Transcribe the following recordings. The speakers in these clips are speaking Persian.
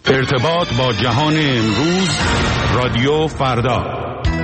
ارتباط با جهان امروز، رادیو فردا.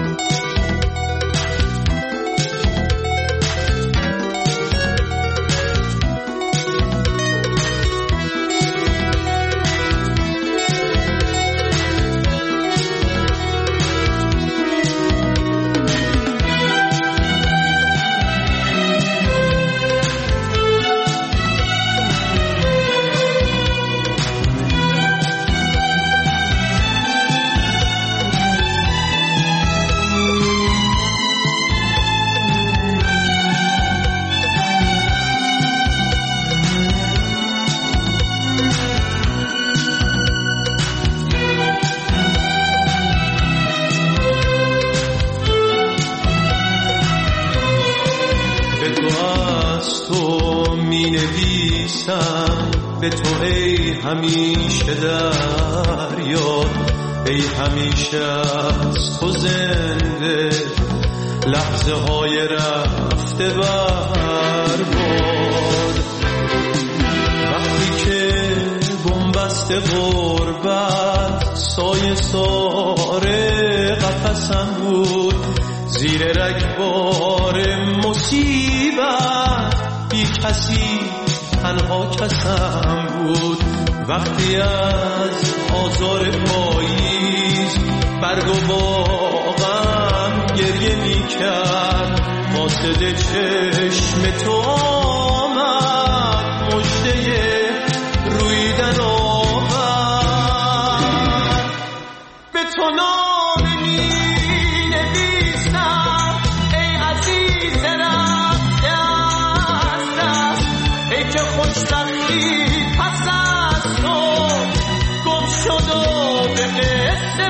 به تو ای همیشه در یاد، ای همیشه از تو زنده لحظه های رفته برباد. وقتی که بنبست غربت سایه ساره قفسم بود، زیر رگبار مصیبت بی کسی تنها کسم بود. وقتی از آزار پاییز برگ و باغم گریه می کرد، قاصد چشم تو آمد مژده رویدن آورد. به تو نامه می نویسم ای عزیز رفته از دست، ای که خوشبختی پس از تو گم شد و به قصه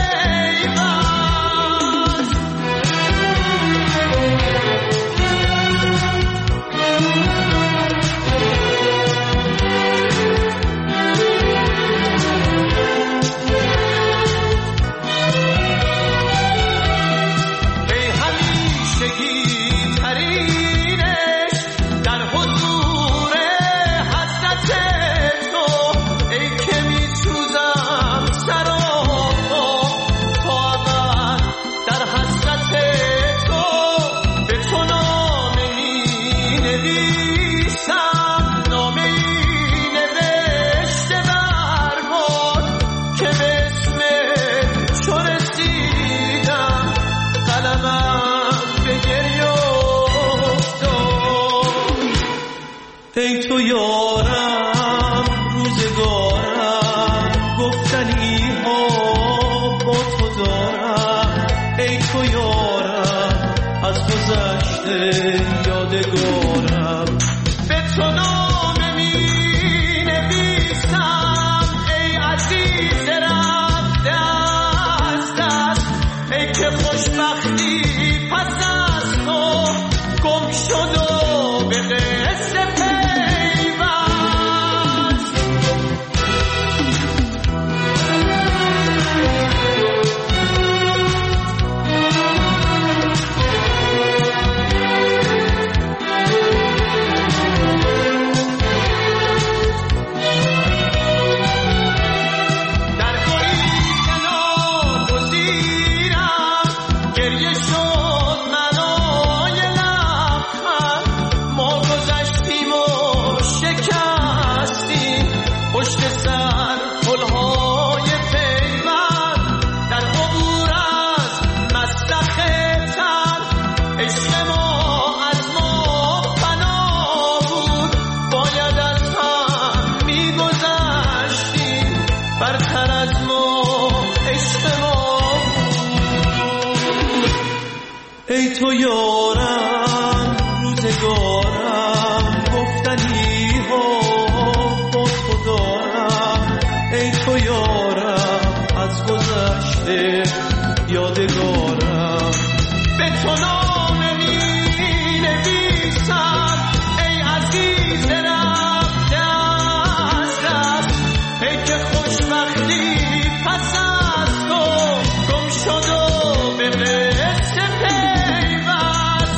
پیوست. ای همیشگی ترینش در حضور حضرت تو، ای که می سوزم سراپا تا ابد در حسرت تو. به تو نامه می نویسم، نامه ای نوشته برباد که به اسم چو رسیدم قلمم به گریه افتاد. ای تو یارم روزگارم، گفتنی ها با تو دارم. ای تو یارم از گذشته یادگارم. به تو نامه می نویسم ای عزیز رفته از دست، ای که خوشبختی پس از تو گم شد و به قصه پیوست. در گریه ناگزیرم گریه شد منای لبخند، ما گذشتیم و شکستیم پشت سر پلهای پیوند. در عبور از مسلخ تن عشق ما از ما فنا بود، باید از هم میگذشتیم برتر از ما عشق ما بود. ای تو یارم روزگارم، گفتنی ها با تو دارم. ای تو یارم از گذشته یادگارم. به تو نامه می نویسم ای عزیز رفته از دست، ای که خوشبختی پس از تو گم شد و به قصه پیوست.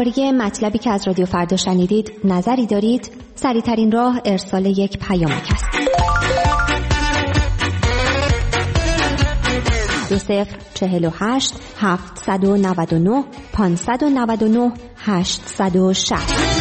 درباره مطلبی که از رادیو فردا شنیدید نظری دارید؟ سریع‌ترین راه ارسال یک پیامک است. 2048 799 599 860.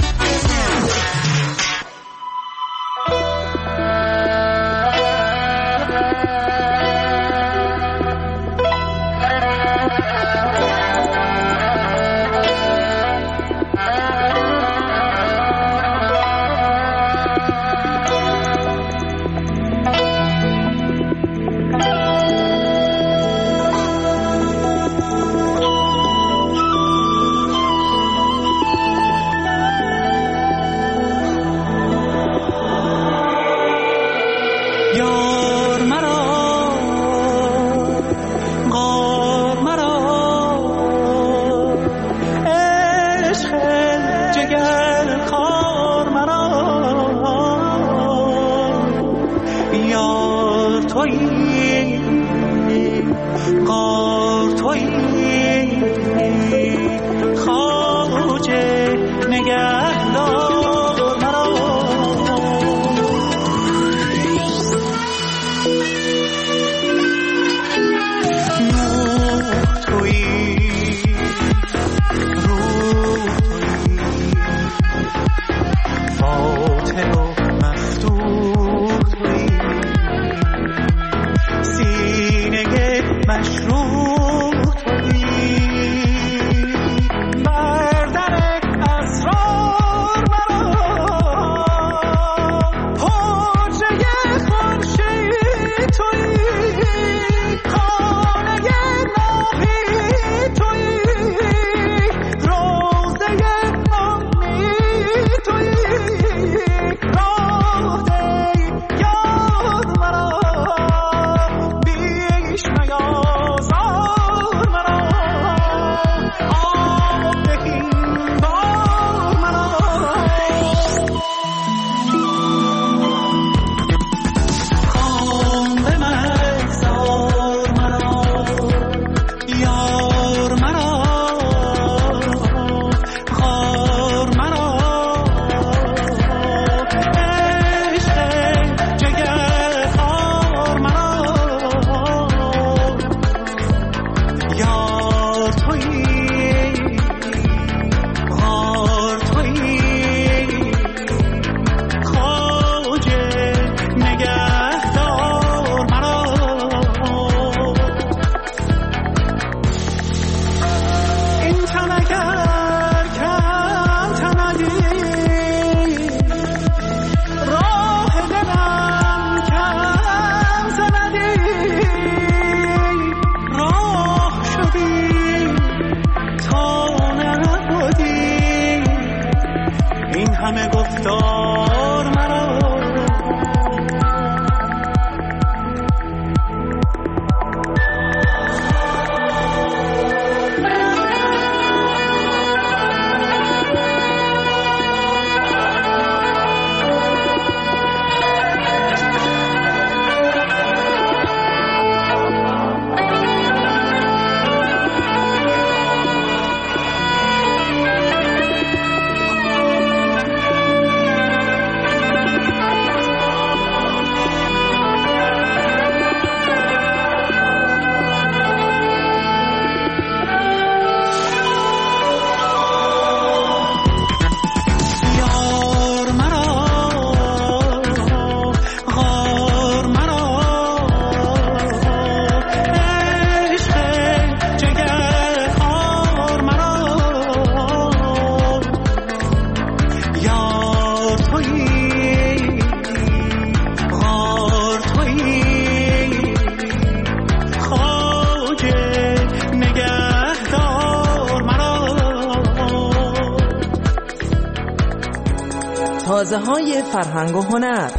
تازه‌های فرهنگ و هنر.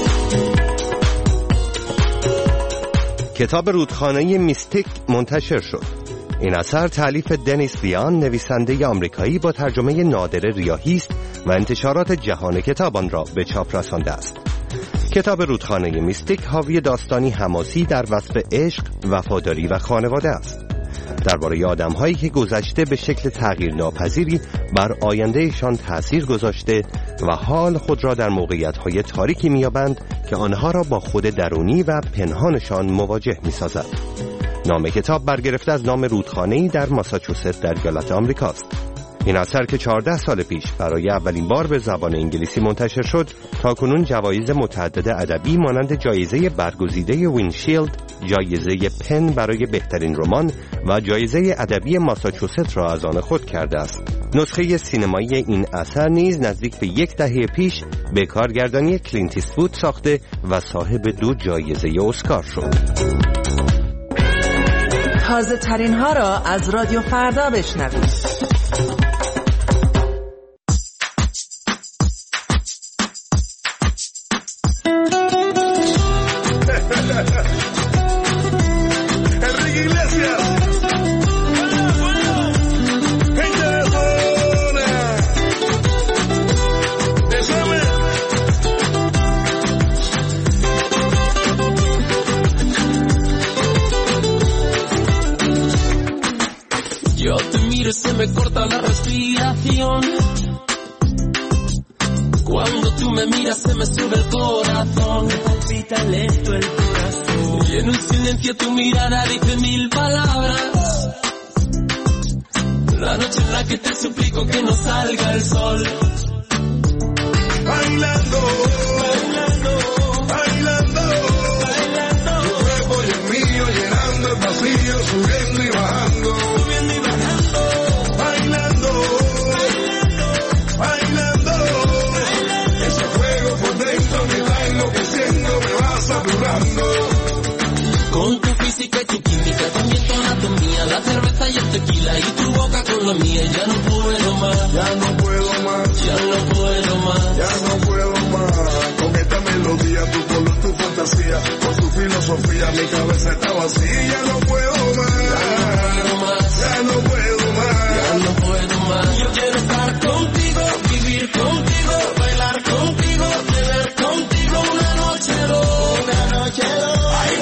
کتاب رودخانه میستیک منتشر شد. این اثر تالیف دنیس دیان، نویسنده آمریکایی با ترجمه نادر ریاحی است و انتشارات جهان کتاب آن را به چاپ رسانده است. کتاب رودخانه میستیک حاوی داستانی حماسی در وصف عشق، وفاداری و خانواده است. درباره آدم‌هایی که گذشته به شکل تغییر ناپذیری بر آیندهشان تأثیر گذاشته و حال خود را در موقعیت‌های تاریکی می‌یابند که آنها را با خود درونی و پنهانشان مواجه می‌سازد. نام کتاب برگرفته از نام رودخانه‌ای در ماساچوست در ایالات آمریکاست. این اثر که 14 سال پیش برای اولین بار به زبان انگلیسی منتشر شد، تاکنون جوایز متعدد ادبی مانند جایزه برگزیده وینشیلد، جایزه پن برای بهترین رمان و جایزه ادبی ماساچوست را از آن خود کرده است. نسخه سینمایی این اثر نیز نزدیک به 10 دهه پیش به کارگردانی کلینت ایستوود ساخته و صاحب 2 جایزه اسکار شد. تازه ترین ها را از رادیو فردا بشنوید. Se me corta la respiración. Cuando tú me miras se me sube el corazón. Me palpita lento el corazón. Y en un silencio tu mirada dice 1000 palabras. La noche en la que te suplico que no salga el sol. Bailando, bailando, bailando, bailando. Tu cuerpo y el mío llenando el vacío, subiendo y bajando. Con tu física y tu química, también tu anatomía, la cerveza y el tequila y tu boca con la mía. Ya no puedo más, ya no puedo más, ya no puedo más, ya no puedo más. Con esta melodía, tu color, tu fantasía, con tu filosofía, mi cabeza está vacía. Ya no puedo más, ya no puedo más, ya no puedo más. Yo quiero estar contigo, vivir contigo, bailar contigo, beber contigo una noche loca, una noche loca.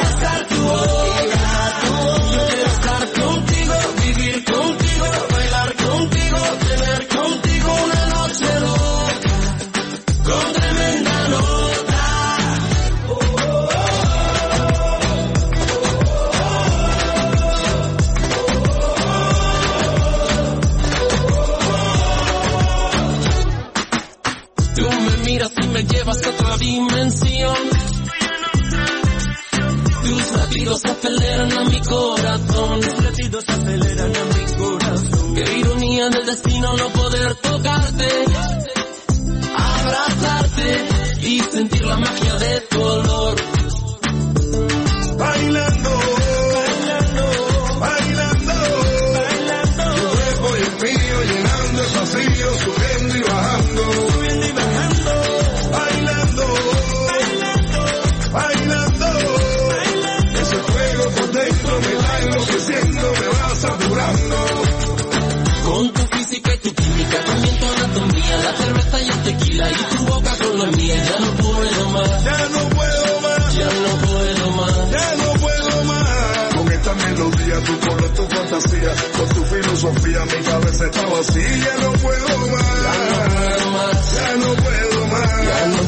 Me llevas a otra dimensión. Tus latidos aceleran a mi corazón. Tus latidos aceleran a mi corazón. Qué ironía del destino no poder tocarte, abrazarte y sentir la magia de tu olor. Bailando, bailando, bailando, bailando. Tu cuerpo y el mío llenando el vacío, subiendo y bajando. Con tu física y tu química, también tu anatomía, la cerveza y el tequila y tu boca con la mía. Ya no puedo más, ya no puedo más, ya no puedo más, ya no puedo más. Con esta melodía, tu color, tu fantasía, con tu filosofía, mi cabeza está vacía. Ya no puedo más, ya no puedo más, ya no puedo más, ya no